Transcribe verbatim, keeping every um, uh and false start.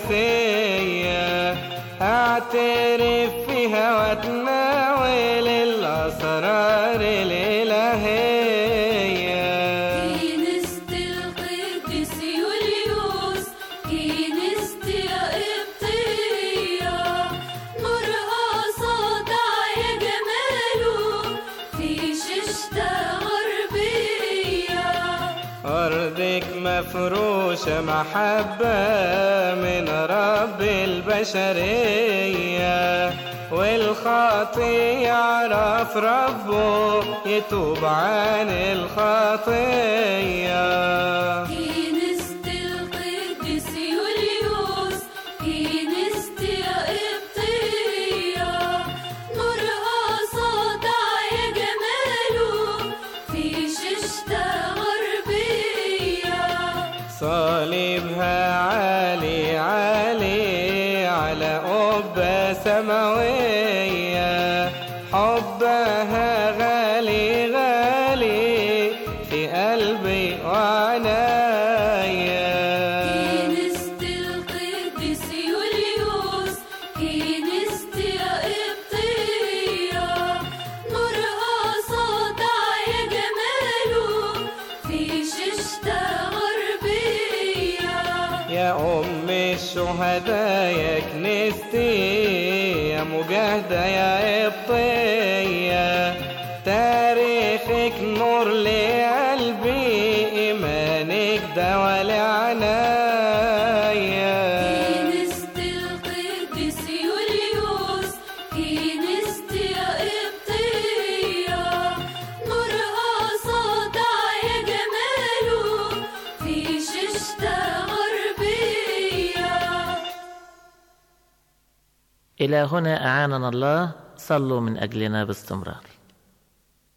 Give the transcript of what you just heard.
القداسية، اعترف فيها واتناول الأسرار الإلهية. كنيسة القديس يوليوس، كنيسة القبطية، نورها ساطع يا جماله في شاشة غربية. أرضك مفروشة محبة من رب البشرية، والخاطي يعرف ربه يتوب عن الخطية. كنيسة القديس يوليوس، كنيسة القبطية، نورها ساطع يا جماله في شاشة غربية. صليبها عالي عالي على قبة سماوية، حبها غالي غالي في قلبي وعنايا. كنيسة القديس يوليوس، كنيسة القبطية، نورها ساطع يا جماله في شاشة غربية. يا أم الشهداء يا كنيستي، يا مجاهدة يا قبطية، تاريخك نور لقلبي، إيمانك دوا لعنايا. كنيسة القديس يوليوس، كنيسة القبطية، نورها ساطع يا جماله في شاشة غربية. إلى هنا أعاننا الله. صلوا من أجلنا باستمرار.